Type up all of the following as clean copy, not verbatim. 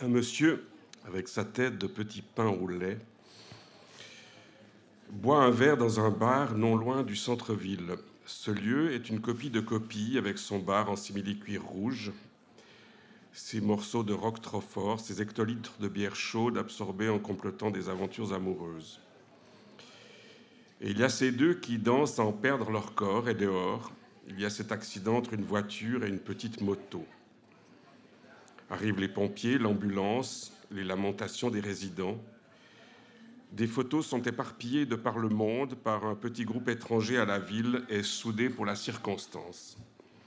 Un monsieur, avec sa tête de petit pain au lait, boit un verre dans un bar non loin du centre-ville. Ce lieu est une copie de copie avec son bar en simili-cuir rouge, ses morceaux de rock trop forts, ses hectolitres de bière chaude absorbés en complotant des aventures amoureuses. Et il y a ces deux qui dansent à en perdre leur corps, et dehors, il y a cet accident entre une voiture et une petite moto. Arrivent les pompiers, l'ambulance, les lamentations des résidents. Des photos sont éparpillées de par le monde par un petit groupe étranger à la ville et soudé pour la circonstance.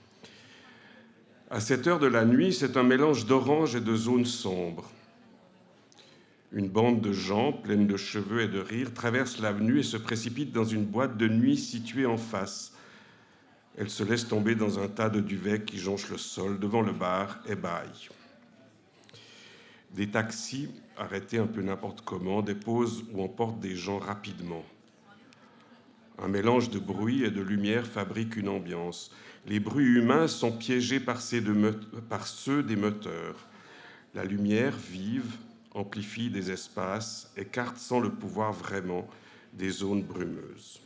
À cette heure de la nuit, c'est un mélange d'orange et de zone sombre. Une bande de gens, pleine de cheveux et de rires, traverse l'avenue et se précipite dans une boîte de nuit située en face. Elle se laisse tomber dans un tas de duvet qui jonche le sol devant le bar et bâille. Des taxis, arrêtés un peu n'importe comment, déposent ou emportent des gens rapidement. Un mélange de bruit et de lumière fabrique une ambiance. Les bruits humains sont piégés par ceux des moteurs. La lumière vive amplifie des espaces, écarte sans le pouvoir vraiment des zones brumeuses.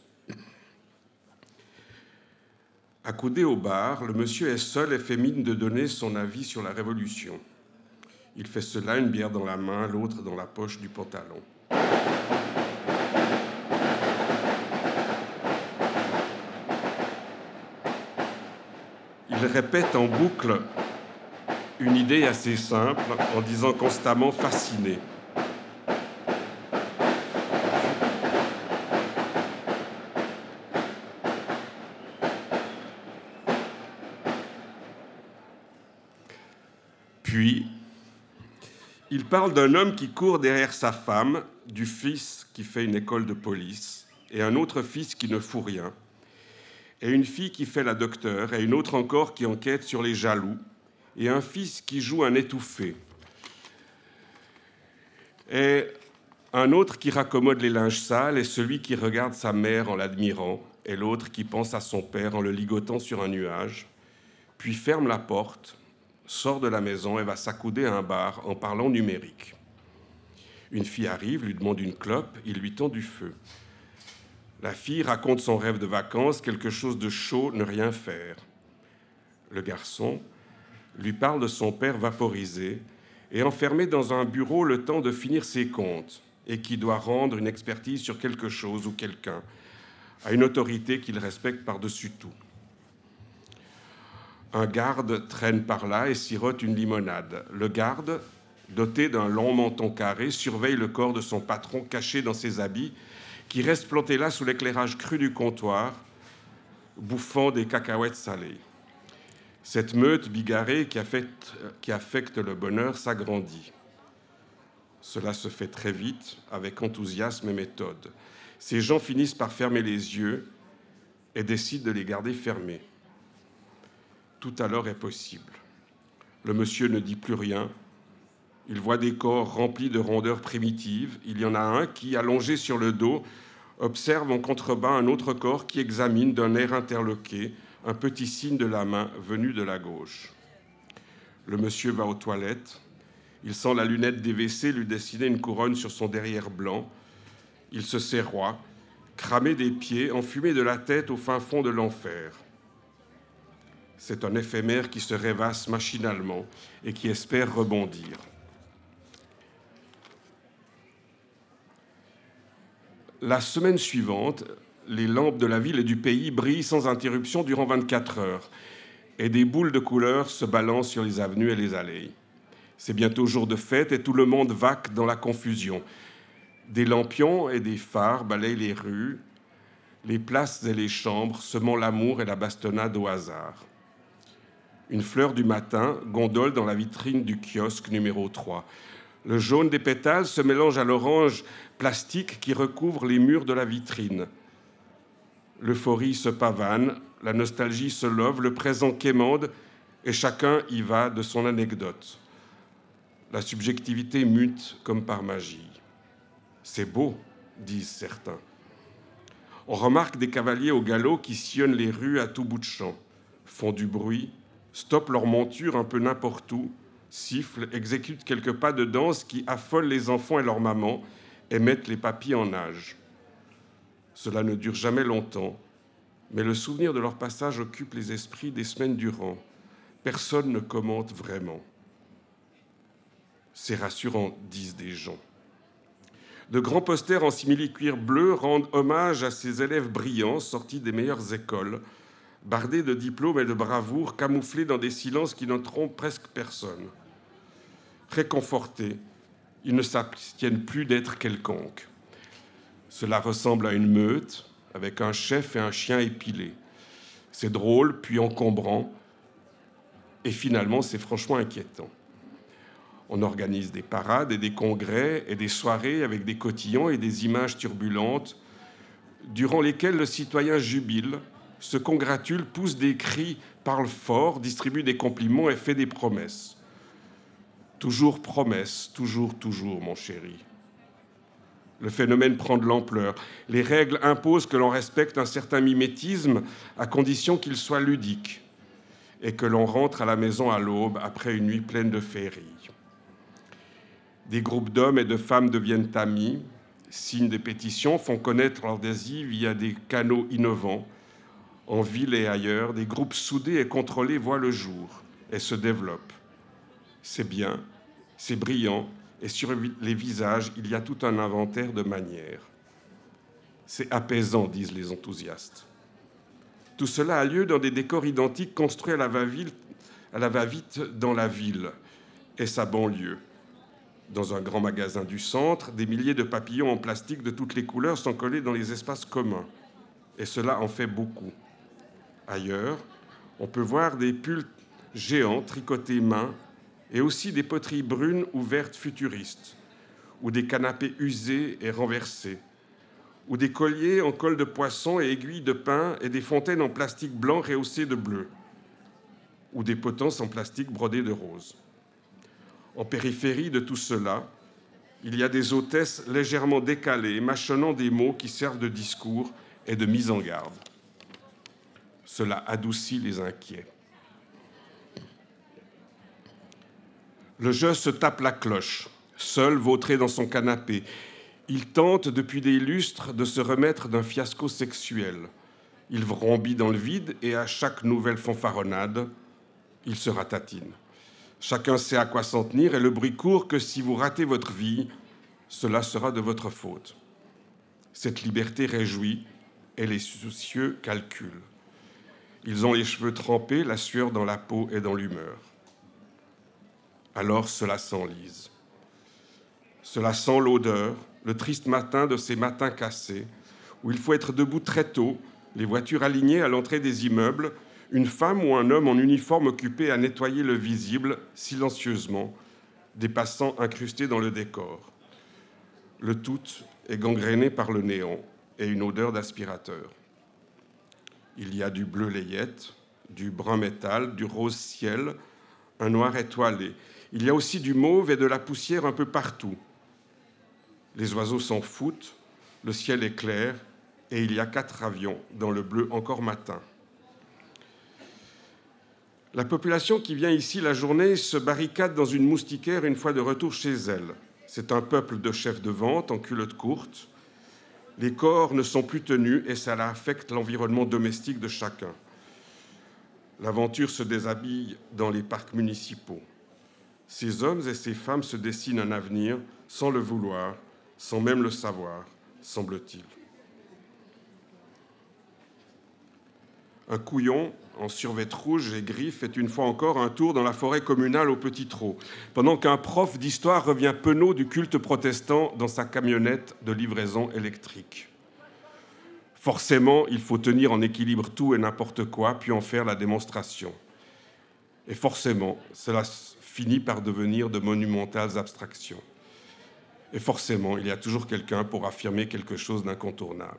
Accoudé au bar, le monsieur est seul et fait mine de donner son avis sur la Révolution. Il fait cela, une bière dans la main, l'autre dans la poche du pantalon. Il répète en boucle une idée assez simple en disant constamment « fasciné ». Puis, il parle d'un homme qui court derrière sa femme, du fils qui fait une école de police, et un autre fils qui ne fout rien, et une fille qui fait la docteure, et une autre encore qui enquête sur les jaloux, et un fils qui joue un étouffé, et un autre qui raccommode les linges sales, et celui qui regarde sa mère en l'admirant, et l'autre qui pense à son père en le ligotant sur un nuage, puis ferme la porte, sort de la maison et va s'accouder à un bar en parlant numérique. Une fille arrive, lui demande une clope, il lui tend du feu. La fille raconte son rêve de vacances, quelque chose de chaud, ne rien faire. Le garçon lui parle de son père vaporisé et enfermé dans un bureau le temps de finir ses comptes et qui doit rendre une expertise sur quelque chose ou quelqu'un à une autorité qu'il respecte par-dessus tout. Un garde traîne par là et sirote une limonade. Le garde, doté d'un long menton carré, surveille le corps de son patron caché dans ses habits, qui reste planté là sous l'éclairage cru du comptoir, bouffant des cacahuètes salées. Cette meute bigarrée qui affecte le bonheur s'agrandit. Cela se fait très vite, avec enthousiasme et méthode. Ces gens finissent par fermer les yeux et décident de les garder fermés. Tout alors est possible. Le monsieur ne dit plus rien. Il voit des corps remplis de rondeurs primitives. Il y en a un qui, allongé sur le dos, observe en contrebas un autre corps qui examine d'un air interloqué un petit signe de la main venu de la gauche. Le monsieur va aux toilettes. Il sent la lunette des WC lui dessiner une couronne sur son derrière blanc. Il se serroie, cramé des pieds, enfumé de la tête au fin fond de l'enfer. C'est un éphémère qui se rêvasse machinalement et qui espère rebondir. La semaine suivante, les lampes de la ville et du pays brillent sans interruption durant 24 heures et des boules de couleurs se balancent sur les avenues et les allées. C'est bientôt jour de fête et tout le monde vaque dans la confusion. Des lampions et des phares balayent les rues, les places et les chambres, semant l'amour et la bastonnade au hasard. Une fleur du matin gondole dans la vitrine du kiosque numéro 3. Le jaune des pétales se mélange à l'orange plastique qui recouvre les murs de la vitrine. L'euphorie se pavane, la nostalgie se love, le présent quémande et chacun y va de son anecdote. La subjectivité mute comme par magie. C'est beau, disent certains. On remarque des cavaliers au galop qui sillonnent les rues à tout bout de champ, font du bruit, stoppent leur monture un peu n'importe où, sifflent, exécutent quelques pas de danse qui affolent les enfants et leurs mamans et mettent les papys en nage. Cela ne dure jamais longtemps, mais le souvenir de leur passage occupe les esprits des semaines durant. Personne ne commente vraiment. C'est rassurant, disent des gens. De grands posters en simili-cuir bleu rendent hommage à ces élèves brillants sortis des meilleures écoles, bardés de diplômes et de bravoure, camouflés dans des silences qui ne trompent presque personne. Réconfortés, ils ne s'abstiennent plus d'être quelconques. Cela ressemble à une meute, avec un chef et un chien épilés. C'est drôle, puis encombrant, et finalement, c'est franchement inquiétant. On organise des parades et des congrès et des soirées avec des cotillons et des images turbulentes, durant lesquelles le citoyen jubile, se congratule, pousse des cris, parle fort, distribue des compliments et fait des promesses. Toujours promesse, toujours, mon chéri. Le phénomène prend de l'ampleur. Les règles imposent que l'on respecte un certain mimétisme à condition qu'il soit ludique et que l'on rentre à la maison à l'aube après une nuit pleine de féerie. Des groupes d'hommes et de femmes deviennent amis, signent des pétitions, font connaître leurs désirs via des canaux innovants. En ville et ailleurs, des groupes soudés et contrôlés voient le jour et se développent. C'est bien, c'est brillant, et sur les visages, il y a tout un inventaire de manières. C'est apaisant, disent les enthousiastes. Tout cela a lieu dans des décors identiques construits à la va-vite dans la ville et sa banlieue. Dans un grand magasin du centre, des milliers de papillons en plastique de toutes les couleurs sont collés dans les espaces communs. Et cela en fait beaucoup. Ailleurs, on peut voir des pulls géants tricotés main et aussi des poteries brunes ou vertes futuristes, ou des canapés usés et renversés, ou des colliers en colle de poisson et aiguilles de pin et des fontaines en plastique blanc rehaussées de bleu, ou des potences en plastique brodées de rose. En périphérie de tout cela, il y a des hôtesses légèrement décalées, mâchonnant des mots qui servent de discours et de mise en garde. Cela adoucit les inquiets. Le jeu se tape la cloche, seul vautré dans son canapé. Il tente depuis des lustres de se remettre d'un fiasco sexuel. Il vrombit dans le vide et à chaque nouvelle fanfaronnade, il se ratatine. Chacun sait à quoi s'en tenir et le bruit court que si vous ratez votre vie, cela sera de votre faute. Cette liberté réjouit et les soucieux calculent. Ils ont les cheveux trempés, la sueur dans la peau et dans l'humeur. Alors cela s'enlise. Cela sent l'odeur, le triste matin de ces matins cassés, où il faut être debout très tôt, les voitures alignées à l'entrée des immeubles, une femme ou un homme en uniforme occupé à nettoyer le visible, silencieusement, des passants incrustés dans le décor. Le tout est gangréné par le néon et une odeur d'aspirateur. Il y a du bleu layette, du brun métal, du rose ciel, un noir étoilé. Il y a aussi du mauve et de la poussière un peu partout. Les oiseaux s'en foutent, le ciel est clair et il y a 4 avions dans le bleu encore matin. La population qui vient ici la journée se barricade dans une moustiquaire une fois de retour chez elle. C'est un peuple de chefs de vente en culottes courtes. Les corps ne sont plus tenus et ça affecte l'environnement domestique de chacun. L'aventure se déshabille dans les parcs municipaux. Ces hommes et ces femmes se dessinent un avenir sans le vouloir, sans même le savoir, semble-t-il. Un couillon en survêt rouge et gris fait une fois encore un tour dans la forêt communale au Petit Trot, pendant qu'un prof d'histoire revient penaud du culte protestant dans sa camionnette de livraison électrique. Forcément, il faut tenir en équilibre tout et n'importe quoi, puis en faire la démonstration. Et forcément, cela finit par devenir de monumentales abstractions. Et forcément, il y a toujours quelqu'un pour affirmer quelque chose d'incontournable.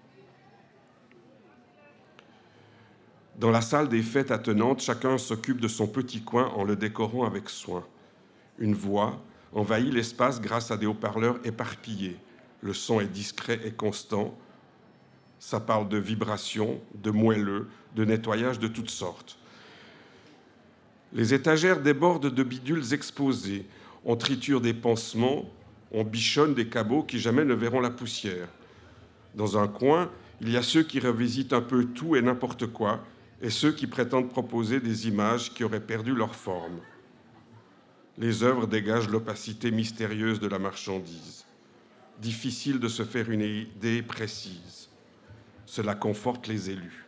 Dans la salle des fêtes attenantes, chacun s'occupe de son petit coin en le décorant avec soin. Une voix envahit l'espace grâce à des haut-parleurs éparpillés. Le son est discret et constant. Ça parle de vibrations, de moelleux, de nettoyage de toutes sortes. Les étagères débordent de bidules exposés. On triture des pansements, on bichonne des cabots qui jamais ne verront la poussière. Dans un coin, il y a ceux qui revisitent un peu tout et n'importe quoi, et ceux qui prétendent proposer des images qui auraient perdu leur forme. Les œuvres dégagent l'opacité mystérieuse de la marchandise. Difficile de se faire une idée précise. Cela conforte les élus.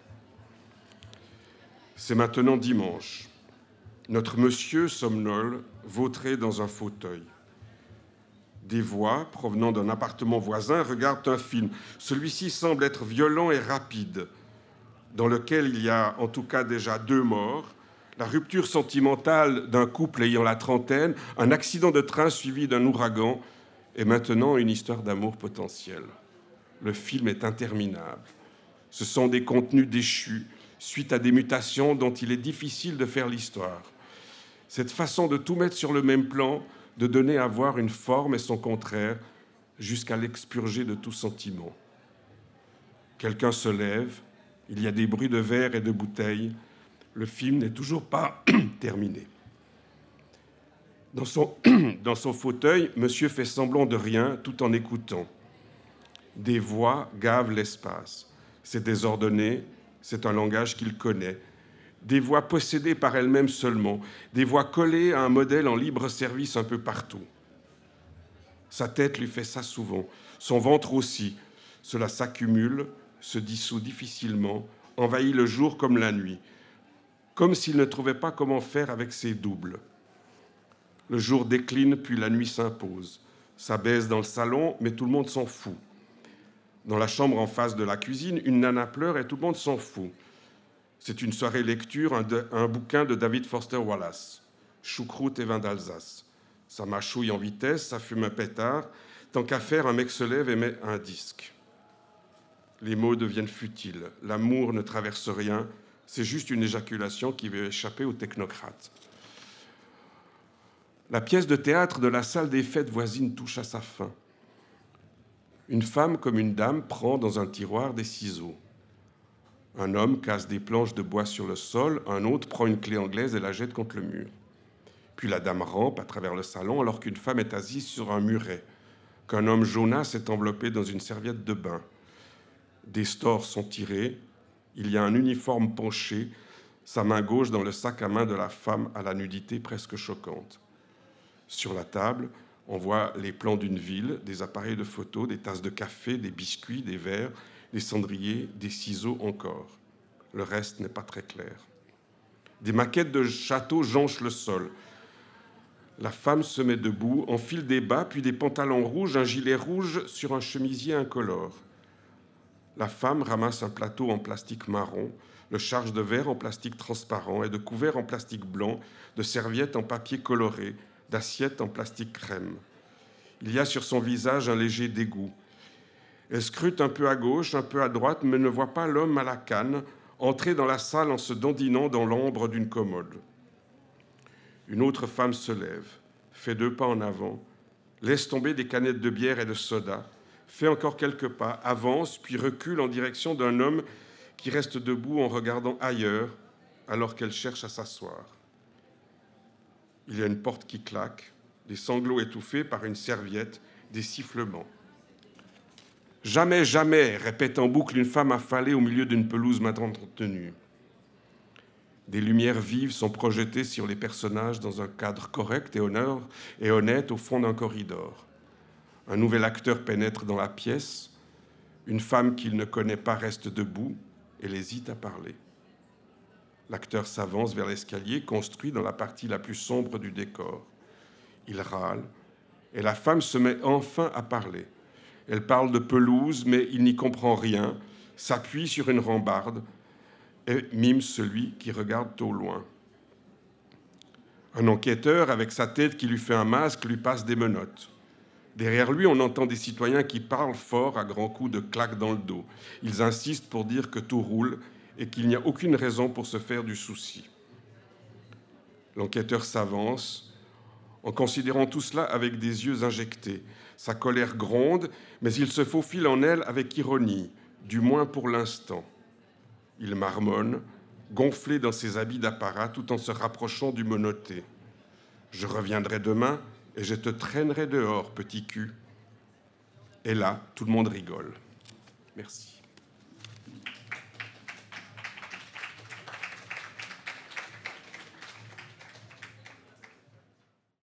C'est maintenant dimanche. Notre monsieur somnole, vautré dans un fauteuil. Des voix, provenant d'un appartement voisin, regardent un film. Celui-ci semble être violent et rapide, dans lequel il y a en tout cas déjà 2 morts, la rupture sentimentale d'un couple ayant la trentaine, un accident de train suivi d'un ouragan, et maintenant une histoire d'amour potentiel. Le film est interminable. Ce sont des contenus déchus, suite à des mutations dont il est difficile de faire l'histoire. Cette façon de tout mettre sur le même plan, de donner à voir une forme et son contraire, jusqu'à l'expurger de tout sentiment. Quelqu'un se lève, il y a des bruits de verre et de bouteilles. Le film n'est toujours pas terminé. Dans son fauteuil, monsieur fait semblant de rien tout en écoutant. Des voix gavent l'espace. C'est désordonné, c'est un langage qu'il connaît. Des voix possédées par elles-mêmes seulement, des voix collées à un modèle en libre service un peu partout. Sa tête lui fait ça souvent, son ventre aussi. Cela s'accumule, se dissout difficilement, envahit le jour comme la nuit, comme s'il ne trouvait pas comment faire avec ses doubles. Le jour décline, puis la nuit s'impose. Ça baise dans le salon, mais tout le monde s'en fout. Dans la chambre en face de la cuisine, une nana pleure et tout le monde s'en fout. C'est une soirée lecture, un bouquin de David Foster Wallace, Choucroute et vin d'Alsace. Ça mâchouille en vitesse, ça fume un pétard. Tant qu'à faire, un mec se lève et met un disque. Les mots deviennent futiles. L'amour ne traverse rien. C'est juste une éjaculation qui veut échapper aux technocrates. La pièce de théâtre de la salle des fêtes voisine touche à sa fin. Une femme comme une dame prend dans un tiroir des ciseaux. Un homme casse des planches de bois sur le sol, un autre prend une clé anglaise et la jette contre le mur. Puis la dame rampe à travers le salon alors qu'une femme est assise sur un muret, qu'un homme jaunasse est enveloppé dans une serviette de bain. Des stores sont tirés, il y a un uniforme penché, sa main gauche dans le sac à main de la femme à la nudité presque choquante. Sur la table, on voit les plans d'une ville, des appareils de photo, des tasses de café, des biscuits, des verres, des cendriers, des ciseaux encore. Le reste n'est pas très clair. Des maquettes de châteaux jonchent le sol. La femme se met debout, enfile des bas, puis des pantalons rouges, un gilet rouge sur un chemisier incolore. La femme ramasse un plateau en plastique marron, le charge de verre en plastique transparent et de couverts en plastique blanc, de serviettes en papier coloré, d'assiettes en plastique crème. Il y a sur son visage un léger dégoût. Elle scrute un peu à gauche, un peu à droite, mais ne voit pas l'homme à la canne entrer dans la salle en se dandinant dans l'ombre d'une commode. Une autre femme se lève, fait 2 pas en avant, laisse tomber des canettes de bière et de soda, fait encore quelques pas, avance, puis recule en direction d'un homme qui reste debout en regardant ailleurs, alors qu'elle cherche à s'asseoir. Il y a une porte qui claque, des sanglots étouffés par une serviette, des sifflements. « Jamais, jamais !» répète en boucle une femme affalée au milieu d'une pelouse mal entretenue. Des lumières vives sont projetées sur les personnages dans un cadre correct et honnête au fond d'un corridor. Un nouvel acteur pénètre dans la pièce. Une femme qu'il ne connaît pas reste debout. Elle hésite à parler. L'acteur s'avance vers l'escalier construit dans la partie la plus sombre du décor. Il râle et la femme se met enfin à parler. Elle parle de pelouse, mais il n'y comprend rien, s'appuie sur une rambarde et mime celui qui regarde au loin. Un enquêteur, avec sa tête qui lui fait un masque, lui passe des menottes. Derrière lui, on entend des citoyens qui parlent fort à grands coups de claques dans le dos. Ils insistent pour dire que tout roule et qu'il n'y a aucune raison pour se faire du souci. L'enquêteur s'avance, en considérant tout cela avec des yeux injectés. Sa colère gronde, mais il se faufile en elle avec ironie, du moins pour l'instant. Il marmonne, gonflé dans ses habits d'apparat tout en se rapprochant du monoté. Je reviendrai demain et je te traînerai dehors, petit cul. Et là, tout le monde rigole. Merci.